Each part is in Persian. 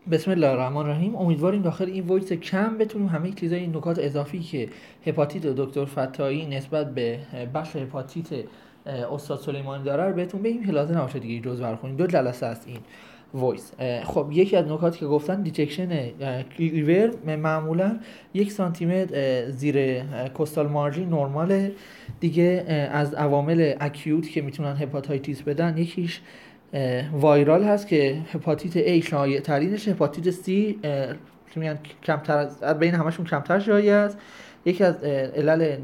بسم الله الرحمن الرحیم. امیدواریم داخل این وایس کم بتونیم همه چیزای این نکات اضافی که هپاتیت دکتر فتاحی نسبت به بخش هپاتیت استاد سلیمانی داره رو بهتون بگیم که لازم نباشه دیگه جزء بخونیم. 2 جلسه است این وایس. خب یکی از نکاتی که گفتن دیتکشن کلیور معمولا 1 سانتی متر زیر کوستال مارجین نرماله دیگه. از عوامل اکیوت که میتونن هپاتیتیس بدن یکیش وایرال هست که هپاتیت A شایع ترینش، هپاتیت C میگن کمتر از بین همشون کمتر شایع است. یکی از علل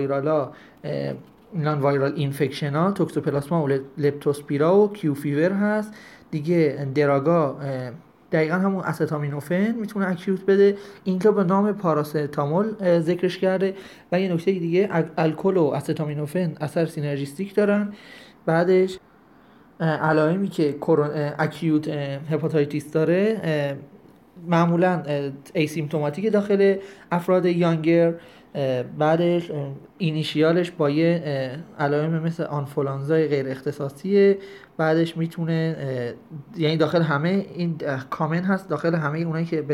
نان وایرال اینفکشن ها توکسوپلاسما و لپتوسپیرا و کیو فیور هست دیگه. دراگا دقیقا همون استامینوفن میتونه اکیوت بده، اینجا به نام پاراستامول ذکرش کرده. و یه نکته دیگه، الکل و استامینوفن اثر سینرژیستیک دارن. بعدش علائمی که اکیوت هپاتیتیس داره معمولا ایسیمتوماتیک داخل افراد یانگر. بعدش اینیشیالش با یه علائم مثل آنفولانزای غیر اختصاصیه. بعدش میتونه یعنی داخل همه این کامن هست، داخل همه اونایی که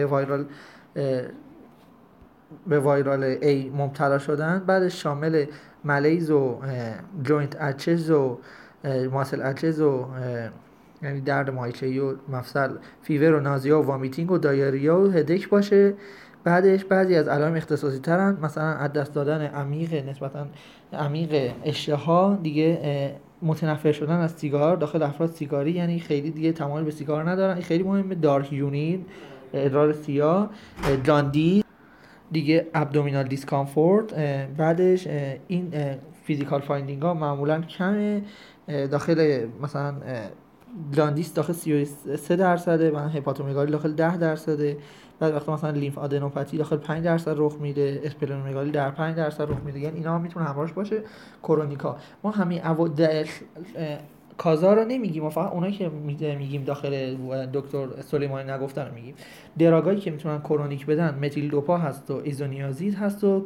به وایرال A مبتلا شدن. بعدش شامل ملیز و جوینت اچز و ماسل اچز و یعنی درد مایچه‌ای و مفصل، فیور و نازیا و وامیتینگ و دایریا و هدک باشه. بعدش بعضی از علائم اختصاصی ترن، مثلا از دست دادن نسبتا عمیق اشتها دیگه، متنفر شدن از سیگار داخل افراد سیگاری، یعنی خیلی دیگه تمایل به سیگار ندارن، این خیلی مهمه. دارک یونین، ادرار سیاه، جاندی دیگه، ابدومینال دیسکامفورت. بعدش این فیزیکال فایندینگ ها معمولا کمه، داخل مثلا جاندیس داخل 33% و هپاتومگالی داخل 10%. بعد وقتی مثلا لیمف آدنوپاتی داخل 5% رخ میده، اسپلنومگالی در 5% رخ میده، یعنی اینا هم میتونه همراهش باشه. کرونیکا ما همین کازا رو نمیگیم، ما فقط اونایی که میگیم داخل دکتر سلیمانی نگفتن رو میگیم. دراگایی که میتونن کرونیک بدن متیل دوپا هست و ایزونیازید هست و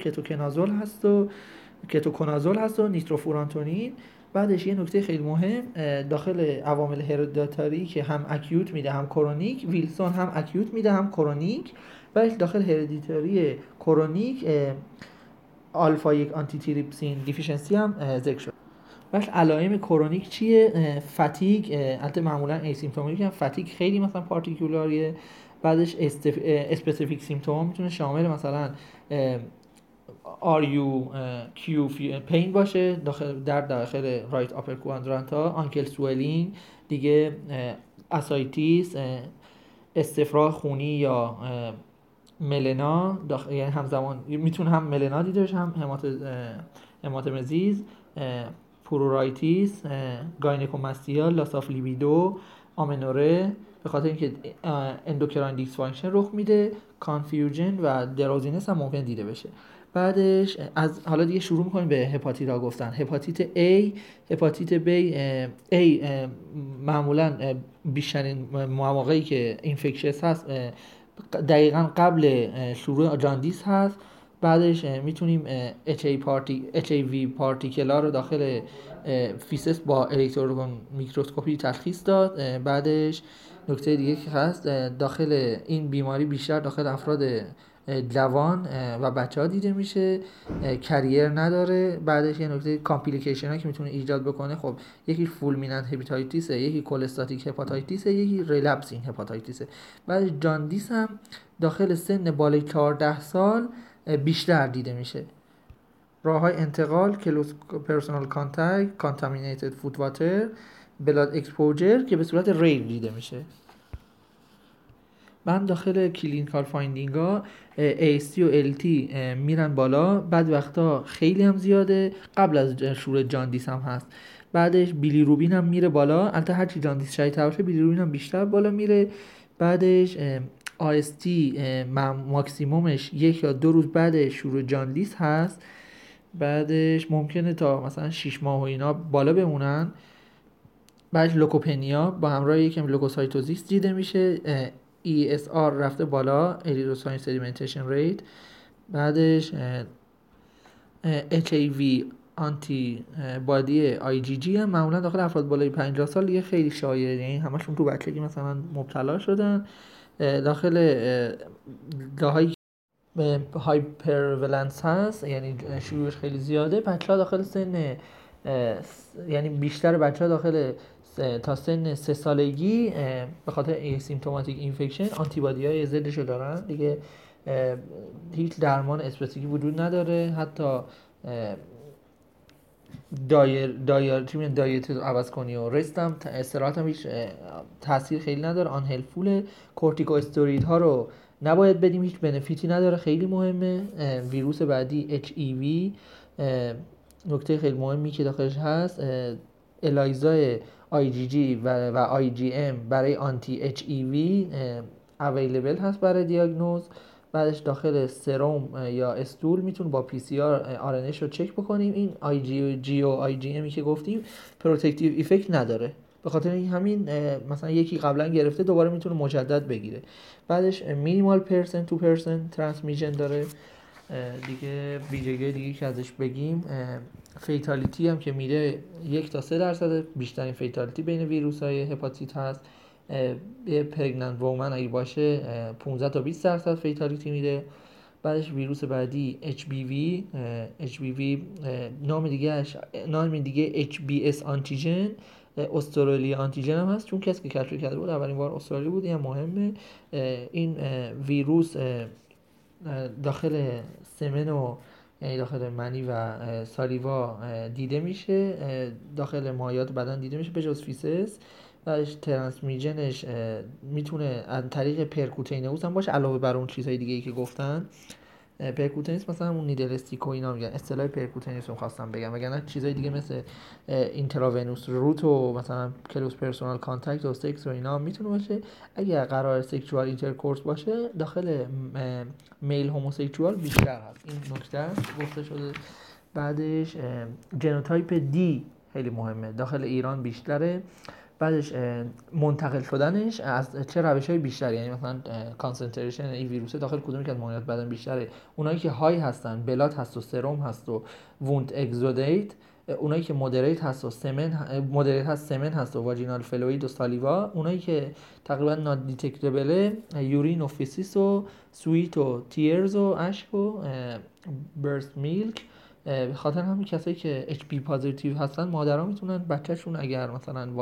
کتوکنازول هست و نیتروفورانتونین. بعدش یه نکته خیلی مهم داخل عوامل هردیتاری که هم اکیوت میده هم کرونیک، ویلسون هم اکیوت میده هم کرونیک. بعدش داخل هردیتاری کرونیک آلفا 1 آنتی تریپسین دیفیشنسی هم ذکر شد. بس علائم کرونیک چیه؟ فتیگ، البته معمولا ایسیمپتوماتیک هم، فتیگ خیلی مثلا پارتیکولاریه. بعدش اسپسیفیک سیمپتوم میتونه شامل مثلا RU Q پین باشه داخل رایت آپر کوادرانتا، آنکل سوئلینگ دیگه، اسایتیس، استفراغ خونی یا ملنا یعنی همزمان میتونه هم ملنا دیده بشه هم هماتومزیز، پرورایتیس، گاینکوماستیا، لاس آف لیبیدو، آمنوره به خاطر اینکه اندوکراین دیسفانکشن رخ میده، کانفیوژن و دروزینس هم ممکن دیده بشه. بعدش از حالا دیگه شروع می‌کنیم به هپاتیت گفتن. هپاتیت A، هپاتیت B. A معمولا بیشترین مواقعی که اینفکشس هست دقیقاً قبل شروع جاندیس هست. بعدش میتونیم HIV پارتیکلا رو داخل فیسس با الکترون میکروسکوپی تشخیص داد. بعدش نکته دیگه که هست، داخل این بیماری بیشتر داخل افراد جوان و بچه ها دیده میشه، کریر نداره. بعدش یه نکته کامپلیکیشن ها که میتونه ایجاد بکنه، خب یکی فولمیننت هپاتیتیسه، یکی کولستاتیک هپاتیتیسه، یکی ریلپسینگ هپاتیتیسه. بعد جاندیس هم داخل سن بالای 14 سال بیشتر دیده میشه. راه‌های انتقال، کلوز پرسونال کانتکت، کانتامینیتد فود واتر، بلاد اکسپوژر که به صورت ریل دیده میشه. من داخل کلینیکال فایندینگ ها AST و LT میرن بالا، بعد وقتا خیلی هم زیاده، قبل از شروع جاندیس هم هست. بعدش بیلیروبین هم میره بالا، البته هرچی جاندیس شدیدتر باشه بیلیروبین هم بیشتر بالا میره. بعدش AST ماکسیمومش 1 یا 2 روز بعد شروع جاندیس هست. بعدش ممکنه تا مثلا 6 ماه و اینا بالا بمونن. بعدش لوکوپنیا با همراه یکم لوکوسایتوزیس دیده میشه. ESR رفته بالا، اریتروساین سediمنتیشن ریت. بعدش HIV آنتی بادی IgG هم معمولا داخل افراد بالای 50 سال دیگه خیلی شایعه، یعنی همشون تو بچگی مثلا مبتلا شدن. داخل جاهایی های پرولنس هست، یعنی شیوعش خیلی زیاده، بچه‌ها داخل سن یعنی بیشتر بچه‌ها داخل تا سن 3 سالگی به خاطر ایسیمپتوماتیک اینفکشن آنتیبادی‌های ضدشو دارن دیگه. هیچ درمان اسپسیفیکی وجود نداره، حتی دایت رو عوض کنی و رست هم استراحت هم هیچ تاثیر خیلی نداره، آن هلفوله. کورتیکو استروئید ها رو نباید بدیم، هیچ بنفیتی نداره، خیلی مهمه. ویروس بعدی HEV، نکته خیلی مهمی که داخلش هست الایزای IgG و IgM برای آنتی HEV اویلیبل هست برای دیاگنوز. بعدش داخل سرم یا استول میتونه با PCR RNA رو چک بکنیم. این IgG و IgM که گفتیم پروتکتیو ایفکت نداره، به خاطر همین مثلا یکی قبلا گرفته دوباره میتونه مجدد بگیره. بعدش مینیمال پرسنت تو پرسنت ترانسمیشن داره دیگه. ویژگی دیگه که ازش بگیم، فیتالیتی هم که میره 1 تا 3% بیشترین فیتالیتی بین ویروس های هپاتیت هست. یه پرگننت وومن اگه باشه 15 تا 20% فیتالیتی میده. بعدش ویروس بعدی HBV، نام دیگه HBS آنتیژن، استرالیا آنتیژن هم هست، چون کسی که کشف کرده بود اولین بار استرالیا بود. این مهمه. این ویروس داخل سمن و یعنی داخل منی و سالیوا دیده میشه، داخل مایعات بدن دیده میشه به جز فیسس. بعدش ترانسمیشنش میتونه از طریق پرکوتینوس هم باشه، علاوه بر اون چیزهای دیگه ای که گفتن. پرکوتینوس مثلا اون نیدل استیک و اینا میگن، اصطلاح پرکوتینوس رو خواستم بگم، وگرنه چیزهای دیگه مثل اینتراونوس روت و مثلا کلوز پرسونال کانتاکت و سکس و اینا میتونه باشه. اگر قرار سکشوال اینترکورس باشه داخل میل هوموسکشوال بیشتر هست. این نکته گفته شده. بعدش ژنوتایپ دی خیلی مهمه، داخل ایران بیشتره. بعدش منتقل شدنش از چه روش‌های بیشتر، یعنی مثلا کانسنتریشن این ویروس داخل کدومی که از مایعات بدن بیشتره. اونایی که های هستن بلاد هست و سرم هست و ووند اگزودیت. اونایی که مودریت هست و سمن هست و واژینال فلوید و سالیوا. اونایی که تقریبا نات دیتکتبله یورین و فیسیس و سویت و تیرز و اشک و برست میلک. به خاطر همین کسایی که HP پازیتیو هستن مادرها میتونن بچه‌شون اگر مثلا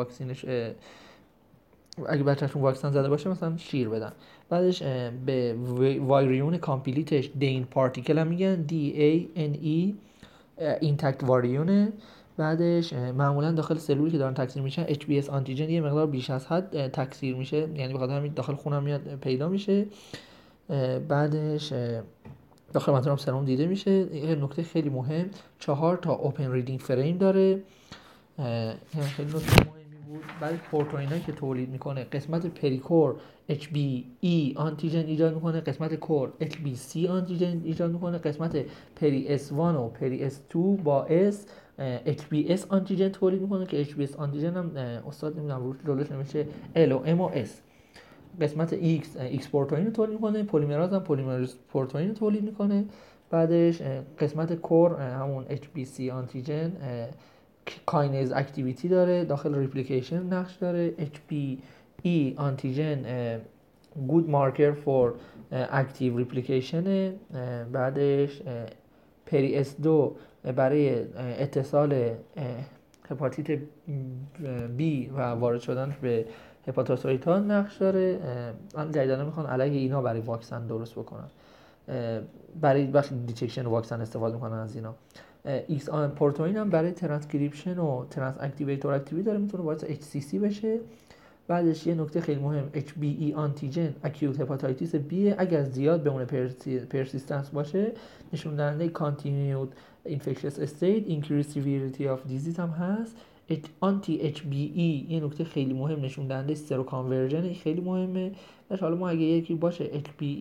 بچه‌شون واکسن زده باشه مثلا شیر بدن. بعدش به وایریون کامپلیتش دین پارتیکل هم میگن DANE، اینتکت واریونه. بعدش معمولا داخل سلولی که دارن تکثیر میشن HBS آنتیژن یه مقدار بیش از حد تکثیر میشه، یعنی به خاطر همین داخل خونم میاد پیدا میشه. بعدش داخل منطقه سرم دیده میشه. یه نکته خیلی مهم، 4 تا اوپن ریدینگ فریم داره، خیلی نکته مهمی بود. بعد پروتئینا که تولید میکنه قسمت پریکور HBE آنتیژن ایجاد میکنه، قسمت کور HBC آنتیژن ایجاد میکنه، قسمت پری S1 و پری S2 با S HBS آنتیژن تولید میکنه که HBS آنتیژن هم استاد نمیدونم روش جلوش نمیشه L و M و S. قسمت X پروتئین رو تولید میکنه، پلیمراز هم پلیمراز پروتئین رو تولید میکنه. بعدش قسمت کور همون HBC آنتیژن کاینیز اکتیویتی داره، داخل ریپلیکیشن نقش داره. HBE آنتیژن گود مارکر فور اکتیو ریپلیکیشن. بعدش پری S2 برای اتصال هپاتیت B و وارد شدن به هپاتوسایت ها نقش داره. من جدیداً میخوان علیه اینا برای واکسن درست بکنن، برای بخش دیتکشن واکسن استفاده میکنن از اینا. ایکس پروتئین هم برای ترانسکریپشن و ترانس اکتیویتور اکتیویتی داره، میتونه باعث HCC بشه. بعدش یه نکته خیلی مهم HBE آنتیژن اکیوت هپاتایتیس B اگر زیاد بمونه پرسیستنس باشه نشون دهنده کانتینیود اینفکشس استیت اینکریز سیویریتی اف دیزیز هم هست. آنتی HBE یه نکته خیلی مهم نشون دهنده سرو کانورژن خیلی مهمه. باشه حالا ما اگه یکی باشه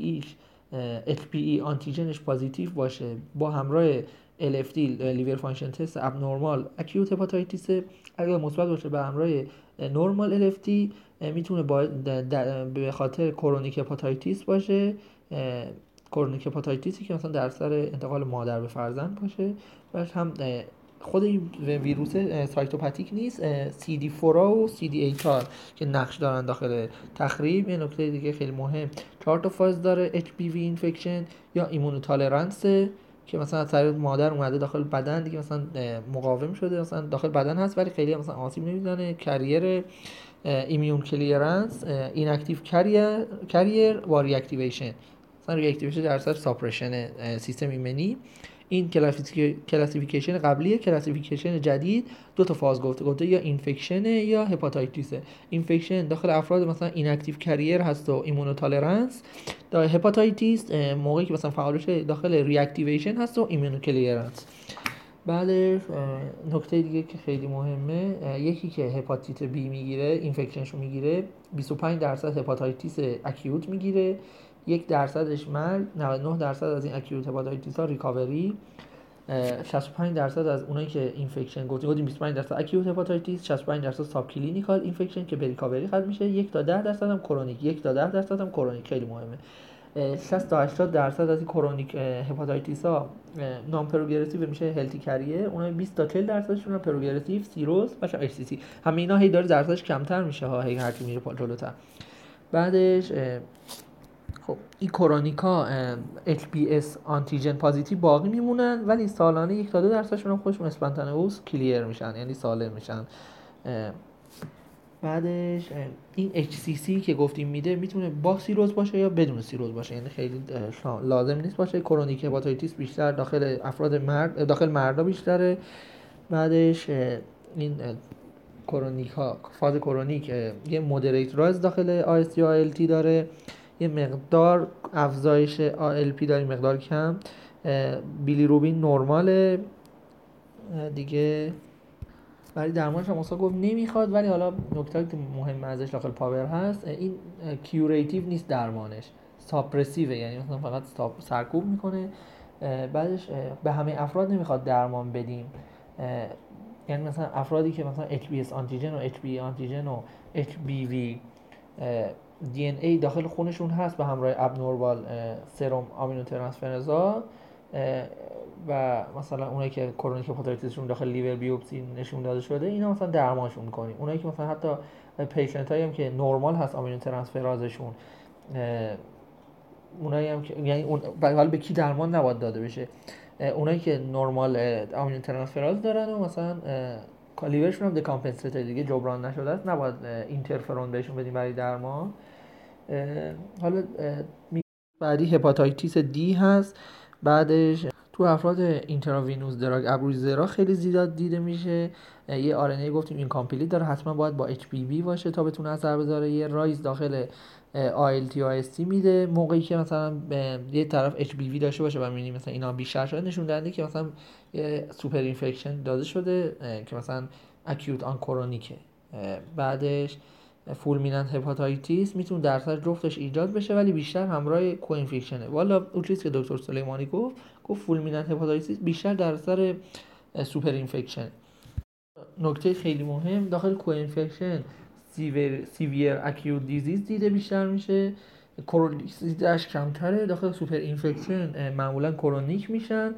HBE آنتیژنش پوزیتیو باشه با همراه LFT لیور فانکشن تست ابنورمال اکیوت هپاتایتیس، اگه مثبت باشه به همراه نورمال LFT میتونه به خاطر کرونیک هپاتایتیس باشه، کرونیک هپاتایتیسی که مثلا در اثر انتقال مادر به فرزند باشه. بعد هم خود این ویروس سایتوپاتیک نیست، CD4 و CD8 که نقش دارن داخل تخریب. یه نکته دیگه خیلی مهم، 4 تا فاز داره HPV اینفکشن یا ایمونوتالرانس که مثلا از طریق مادر اومده داخل بدن دیگه، مثلا مقاوم شده، مثلا داخل بدن هست ولی خیلی مثلا آسیب نمیزنه. کریر ایمیون کلیرنس، ایناکتیو کریر و ریاکتیویشن، مثلا ریاکتیویشن در اثر ساپرشن سیستم ایمنی. این کلاسیفیکیشن قبلیه. کلاسیفیکیشن جدید 2 تا فاز گفته یا اینفکشن یا هپاتایتیس. اینفکشن داخل افراد مثلا ایناکتیو کریر هست و ایمونوتالرنس. داخل هپاتایتیس موقعی که مثلا فعالش داخل ریاکتیویشن هست و ایمونوکلیرنس. بعدش نکته دیگه که خیلی مهمه، یکی که هپاتیت بی میگیره، اینفکشنشو میگیره، 25% هپاتایتیس اکیوت میگیره، 1%ش مرگ، 99% از این اکیوت هپاتایتیس ها ریکاوری، 65% از اونایی که اینفکشن گفتیم 25% اکیوت هپاتایتیس، 65% ساب کلینیکال اینفکشن که به ریکاوری ختم میشه، 1 تا 10% هم کرونیک، 1 تا 10% هم کرونیک. خیلی مهمه. 60 تا 80% از این کرونیک هپاتایتیس ها نام پروگرسیو میشه هلتی کریه، اونها 20 تا 40% شون پروگرسیو سیروز و اچ سی سی. همه اینا هی داره درصدش کمتر میشه ها، هی هر کی میره جلوتر. بعدش خب این کرونیکا HBs آنتیژن پوزیتیو باقی میمونن ولی سالانه 1 تا 2% هم خودشون اسپانتانئوس کلیر میشن، یعنی سالم میشن. بعدش این HCC که گفتیم میده میتونه با سیروز باشه یا بدون سیروز باشه، یعنی خیلی لازم نیست باشه. کرونیک هپاتایتیس بیشتر داخل افراد مرد، داخل مردا بیشتره. بعدش این کرونیک ها، فاز کرونیک یه مودریت رایز داخل AST و ALT داره، یه مقدار افزایش ALP داره، مقدار کم. بیلیروبین نرماله دیگه. برای درمانش هم اصلا گفت نمیخواد، ولی حالا نکته که مهم ازش داخل پاور هست، این کیوریتیو نیست درمانش، ساپرسیوه، یعنی مثلا فقط سرکوب میکنه. بعدش به همه افراد نمیخواد درمان بدیم، یعنی مثلا افرادی که مثلا HBs آنتیژن و HBe آنتیژن و HBV DNA داخل خونشون هست به همراه ابنورمال سرم آمینوترانسفرازا و مثلا اونایی که کرونیک هپاتایتیسشون داخل لیور بیوپسی نشون داده شده، اینا مثلا درمانشون می‌کنیم. اونایی که مثلا حتی پیشنتایی هم که نرمال هست آمینوترانسفرازشون، اونایی هم که یعنی اون حالا به کی درمان نباید داده بشه، اونایی که نرمال آمینوترانسفراز دارن و مثلا لیورشون هم دکامپنسیت دیگه جبران نشده است، نباید اینترفرون بهشون بدیم برای درمان. حالا بعدی هپاتایتیس دی هست. بعدش تو افراد اینتراوینوس دراگ ابروزرا خیلی زیاد دیده میشه. یه RNA گفتیم این کامپلیت داره، حتما باید با HBV باشه تا بتونه اثر بذاره. یه رایز داخل ALT و AST میده موقعی که مثلا یه طرف HBV داشته باشه و میبینیم مثلا اینا بیشتر شده، نشون دهنده که مثلا سوپر اینفکشن داده شده که مثلا اکیوت آن کرونیکه. بعدش فولمینانت هپاتایتیس میتونه درصد جفتش ایجاد بشه ولی بیشتر همراه کو اینفکشنه. والا اون چیزی که دکتر سلیمانی گفت فولمینانت هپاتایتیس بیشتر در اثر سوپر اینفکشن. نکته خیلی مهم، داخل کو اینفکشن سیویر اکیوت دیزیز دیده بیشتر میشه، کرونیک دیدهش کمتره. داخل سوپر اینفکشن معمولا کرونیک میشن.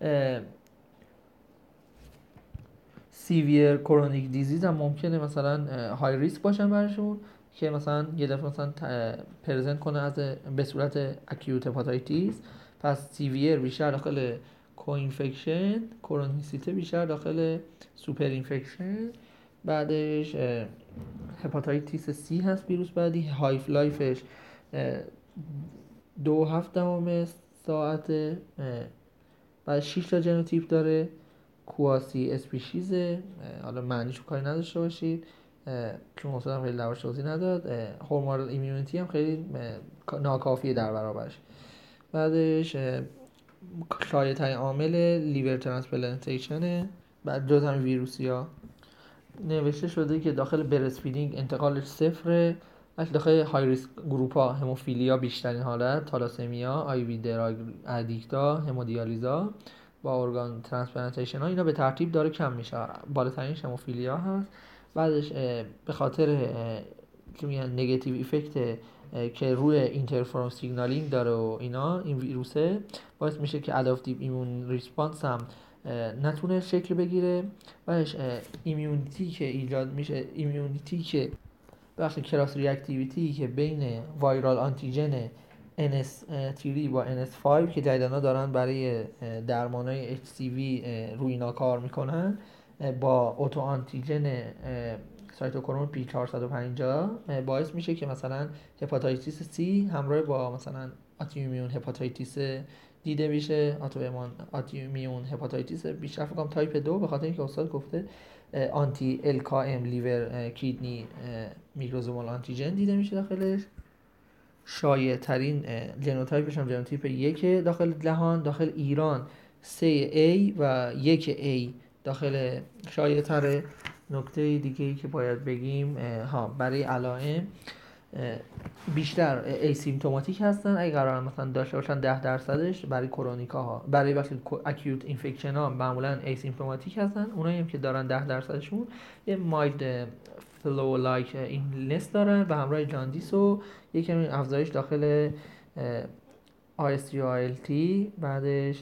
سیویر کرونیک دیزیز هم ممکنه مثلا های ریسک باشن براشون که مثلا یه دفعه مثلا پرزنت کنه از به صورت اکیوت هپاتایتیس. پس سیویر بیشتر داخل کو اینفکشن، کرونیسیته بیشتر داخل سوپر اینفکشن. بعدش هپاتایتیس سی هست ویروس بعدی، هایف لایفش 2.7 ساعت. بعد 6 تا ژنوتیپ داره، کواسی اسپیشیزه، حالا معنیشو کاری نداشته باشید چون اصلا هم خیلی دربارش توضیح نداد. هورمونال ایمیونیتی هم خیلی ناکافیه در برابرش. بعدش شایع‌ترین عامل لیور ترانسپلانتیشنه. بعد جز همین ویروسی ها نوشته شده که داخل برست فیدینگ انتقالش صفره، ولی داخل های ریسک گروپ ها هموفیلیا بیشترین حالت، تالاسمیا، آی وی دراگ ادیکتا، همودیالیزا با ارگان ترانسپلانتیشن ها، اینا به ترتیب داره کم میشه. بالاترینش هموفیلیا هست. بعدش به خاطر که میگن نگاتیو ایفکت که روی اینترفرون سیگنالینگ داره و اینا، این ویروسه باعث میشه که اداپتیو ایمون ریسپانس هم نتونه شکل بگیره. بعدش ایمیونیتی که ایجاد میشه، ایمیونیتی که بخش کراس ریاکتیویتی که بین وایرال آنتیژن NS3 با NS5 که جدیداً دارن برای درمانای HCV روی اینا کار میکنن با اوتو آنتیژن سایتوکروم P450 باعث میشه که مثلا هپاتیتیس C همراه با مثلا آتیومیون هپاتیتیس دیده میشه. آتیومیون هپاتیتیس بیشتر فکر کنم تایپ 2 به خاطر اینکه استاد گفته آنتی LKM لیور کیدنی میکروزومال آنتیژن دیده میشه داخلش. شایع ترین ژنوتایپش هم ژنوتیپ 1 داخل جهان، داخل ایران 3A و 1A داخل شایع تره. نکته دیگه ای که باید بگیم برای علائم بیشتر ایسیمپتوماتیک هستن. اگه قرار مثلا داشته باشن 10%ش برای کرونیکا ها، برای وقتی اکیوت اینفکشن ها معمولا ایسیمپتوماتیک هستن. اونایی هم که دارن 10%شون یه مایلد فلو لایک اینلنس دارن و همراه جاندیس و یکم افزایش داخل IST و ILT. بعدش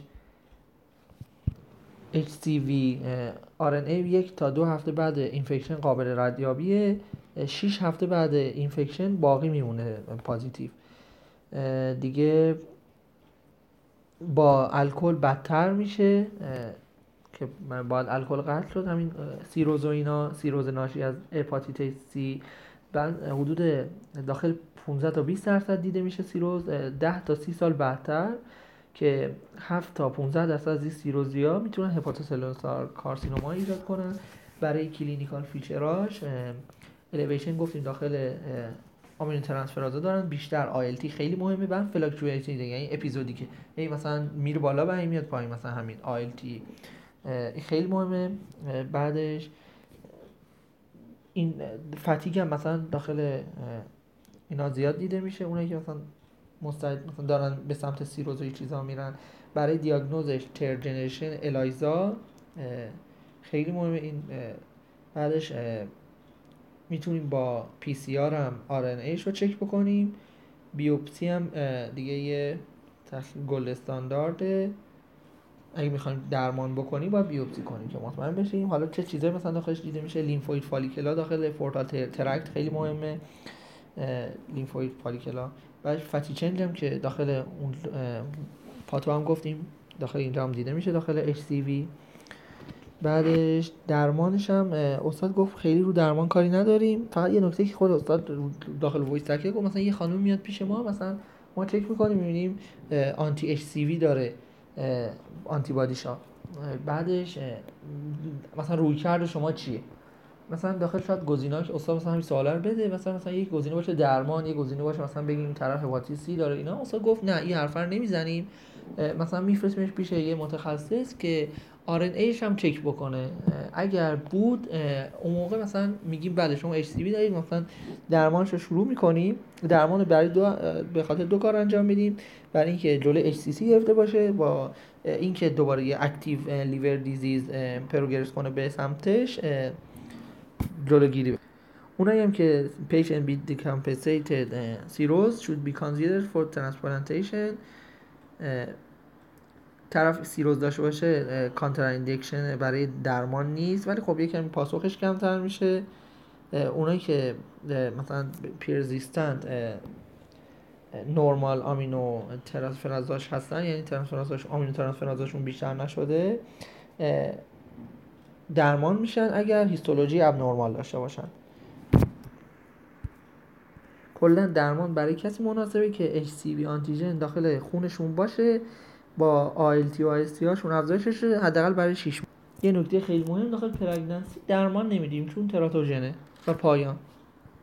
HCV RNA 1 تا 2 هفته بعد اینفکشن قابل ردیابیه، 6 هفته بعد اینفکشن باقی میمونه پازیتیو. دیگه با الکل بدتر میشه که بعد الکل قطع شد، همین سیروز و اینا، سیروز ناشی از هپاتیتیس سی حدود داخل 15 تا 20% دیده میشه سیروز 10 تا 30 سال بعدتر، که 7 تا 15% از این سیروزیا میتونن هپاتوسلولار کارسینوما ایجاد کنن. برای کلینیکال فیچراش الیویشن گفتیم داخل آمینو ترانسفرازا دارن، بیشتر آیلتی خیلی مهمه، بعد فلاکچویشن یعنی اپیزودیکه مثلا میره بالا و میاد پایین، مثلا همین آیلتی خیلی مهمه. بعدش این فتیگ هم مثلا داخل اینا زیاد دیده میشه، اونایی که مثلا مستعد مثلا دارن به سمت سیروز و این چیزا میرن. برای دیاگنوزش ترد جنریشن الایزا خیلی مهمه این. بعدش میتونیم با پی سی آر هم آر ان ایش رو چک بکنیم. بیوپسی هم دیگه یه گلد استاندارده، اگه میخوایم درمان بکنیم باید بیوپسی کنیم که مطمئن بشیم. حالا چه چیزایی مثلا داخلش دیده میشه؟ لیمفوید فالیکلا داخل پورتال ترکت خیلی مهمه، لیمفوید فالیکلا. بعد فتی چنج هم که داخل اون پاتو هم گفتیم داخل اینجا هم دیده میشه داخل HCV. بعدش درمانش هم استاد گفت خیلی رو درمان کاری نداریم، فقط یه نکته که خود استاد داخل وایس تکه گفت مثلا یه خانم میاد پیش ما، مثلا ما چک میکنیم میبینیم آنتی HCV داره آنتی بادیشا، بعدش مثلا رویکرد شما چیه؟ مثلا داخل شاید گزینه‌ها که استاد مثلا همین سوالا رو بده، مثلا یک گزینه باشه درمان، یک گزینه باشه مثلا بگیم طرف هپاتیت سی داره اینا. استاد گفت نه این حرفا رو نمیزنیم، مثلا میفرستیمش پیش یه متخصص که آر ان ایش هم چک بکنه. اگر بود اون موقع مثلا میگیم بله شما اچ سی وی دارید، مثلا درمانش رو شروع می‌کنیم. درمان برای به خاطر دو کار انجام میدیم، برای اینکه جلوی اچ سی سی گرفته باشه، با اینکه دوباره یه اکتیو لیور دیزیز پروگرس کنه به سمتش جلوگیری. اونایی هم که patient with decompensated cirrhosis should be considered for transplantation. طرف سیروز داشته باشه کانتراندیکشن برای درمان نیست، ولی خب یکم پاسخش کمتر میشه. اونایی که مثلا پرزیستنت نورمال آمینو ترانسفرازاش هستن، یعنی ترانسفرازاش آمینو ترانسفرازاشون بیشتر نشده، درمان میشن اگر هیستولوژی ابنورمال داشته باشن. کلا درمان برای کسی مناسبه که HCV آنتیژن داخل خونشون باشه، با ALT و AST هاشون افزایشش حداقل برای 6 ماه. یه نکته خیلی مهم داخل پرگننسی درمان نمیدیم چون تراتوژنه و پایان.